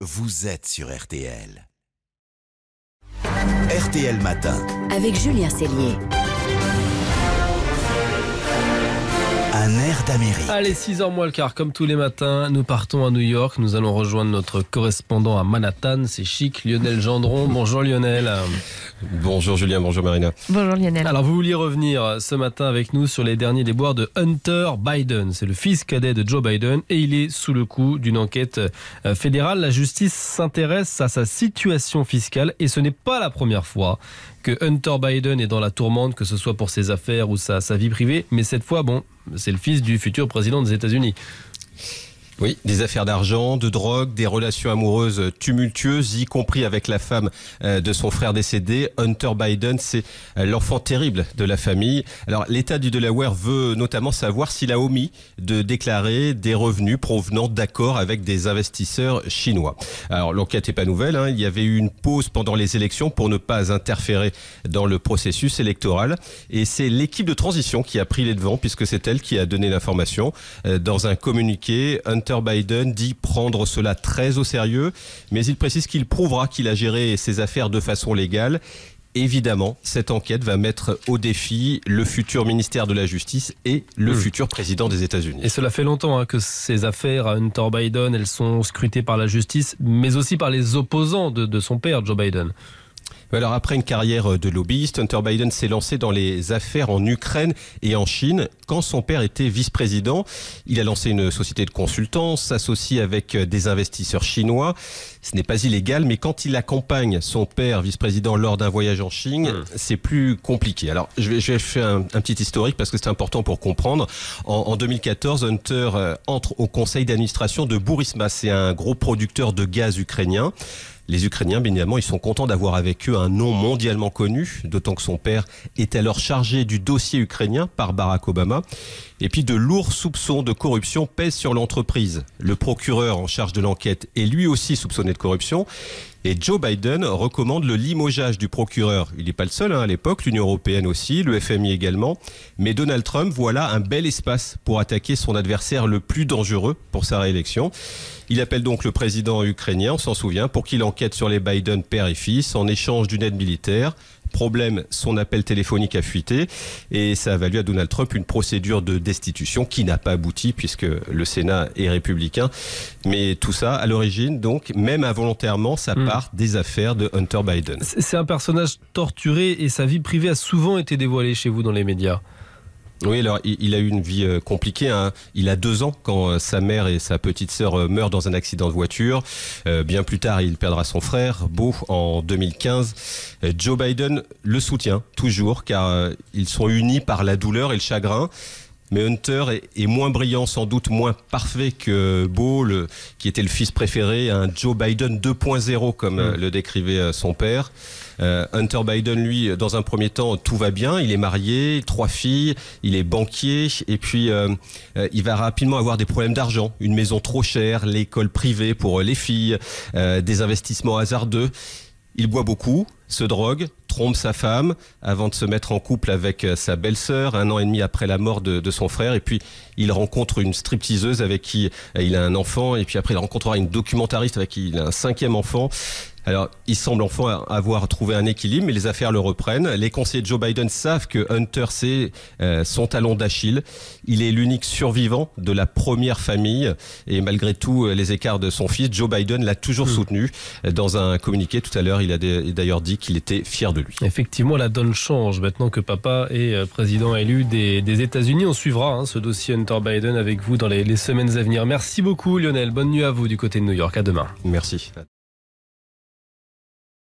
vous êtes sur RTL. RTL Matin. Avec Julien Cellier. Un air d'Amérique. Allez, 6h moins le quart, comme tous les matins, nous partons à New York. Nous allons rejoindre notre correspondant à Manhattan, c'est chic, Lionel Gendron. Bonjour Lionel. Bonjour Julien, bonjour Marina. Bonjour Lionel. Alors vous vouliez revenir ce matin avec nous sur les derniers déboires de Hunter Biden. C'est le fils cadet de Joe Biden et il est sous le coup d'une enquête fédérale. La justice s'intéresse à sa situation fiscale et ce n'est pas la première fois que Hunter Biden est dans la tourmente, que ce soit pour ses affaires ou sa vie privée. Mais cette fois, c'est le fils du futur président des États-Unis. Oui, des affaires d'argent, de drogue, des relations amoureuses tumultueuses, y compris avec la femme de son frère décédé. Hunter Biden, c'est l'enfant terrible de la famille. Alors, l'État du Delaware veut notamment savoir s'il a omis de déclarer des revenus provenant d'accords avec des investisseurs chinois. Alors, l'enquête n'est pas nouvelle, Il y avait eu une pause pendant les élections pour ne pas interférer dans le processus électoral. Et c'est l'équipe de transition qui a pris les devants, puisque c'est elle qui a donné l'information. Dans un communiqué, Hunter Biden dit prendre cela très au sérieux, mais il précise qu'il prouvera qu'il a géré ses affaires de façon légale. Évidemment, cette enquête va mettre au défi le futur ministère de la Justice et le futur président des États-Unis. Et cela fait longtemps que ces affaires à Hunter Biden, elles sont scrutées par la justice, mais aussi par les opposants de son père, Joe Biden. Alors après une carrière de lobbyiste, Hunter Biden s'est lancé dans les affaires en Ukraine et en Chine. Quand son père était vice-président, il a lancé une société de consultance, s'associe avec des investisseurs chinois. Ce n'est pas illégal, mais quand il accompagne son père vice-président lors d'un voyage en Chine, c'est plus compliqué. Alors je vais faire un petit historique parce que c'est important pour comprendre. En 2014, Hunter entre au conseil d'administration de Burisma. C'est un gros producteur de gaz ukrainien. Les Ukrainiens, bien évidemment, ils sont contents d'avoir avec eux un nom mondialement connu, d'autant que son père est alors chargé du dossier ukrainien par Barack Obama. Et puis de lourds soupçons de corruption pèsent sur l'entreprise. Le procureur en charge de l'enquête est lui aussi soupçonné de corruption. Et Joe Biden recommande le limogeage du procureur. Il n'est pas le seul à l'époque, l'Union européenne aussi, le FMI également. Mais Donald Trump voit là un bel espace pour attaquer son adversaire le plus dangereux pour sa réélection. Il appelle donc le président ukrainien, on s'en souvient, pour qu'il enquête sur les Biden père et fils en échange d'une aide militaire. Problème, son appel téléphonique a fuité et ça a valu à Donald Trump une procédure de destitution qui n'a pas abouti puisque le Sénat est républicain. Mais tout ça, à l'origine, donc, même involontairement, ça part des affaires de Hunter Biden. C'est un personnage torturé et sa vie privée a souvent été dévoilée chez vous dans les médias. Oui, alors il a eu une vie compliquée. Il a 2 ans quand sa mère et sa petite sœur meurent dans un accident de voiture. Bien plus tard, il perdra son frère, Beau, en 2015. Joe Biden le soutient toujours car ils sont unis par la douleur et le chagrin. Mais Hunter est moins brillant, sans doute moins parfait que Beau, qui était le fils préféré, un Joe Biden 2.0 comme le décrivait son père. Hunter Biden, lui, dans un premier temps, tout va bien. Il est marié, 3 filles, il est banquier et puis il va rapidement avoir des problèmes d'argent. Une maison trop chère, l'école privée pour les filles, des investissements hasardeux. Il boit beaucoup, se drogue, trompe sa femme avant de se mettre en couple avec sa belle-sœur 1 an et demi après la mort de son frère. Et puis, il rencontre une stripteaseuse avec qui il a un enfant. Et puis après, il rencontrera une documentariste avec qui il a un 5e enfant. Alors, il semble enfin avoir trouvé un équilibre, mais les affaires le reprennent. Les conseillers de Joe Biden savent que Hunter, c'est son talon d'Achille. Il est l'unique survivant de la première famille. Et malgré tout, les écarts de son fils, Joe Biden l'a toujours soutenu. Dans un communiqué tout à l'heure, il a d'ailleurs dit qu'il était fier de lui. Effectivement, la donne change. Maintenant que papa est président élu des États-Unis, on suivra ce dossier Hunter Biden avec vous dans les semaines à venir. Merci beaucoup Lionel. Bonne nuit à vous du côté de New York. À demain. Merci.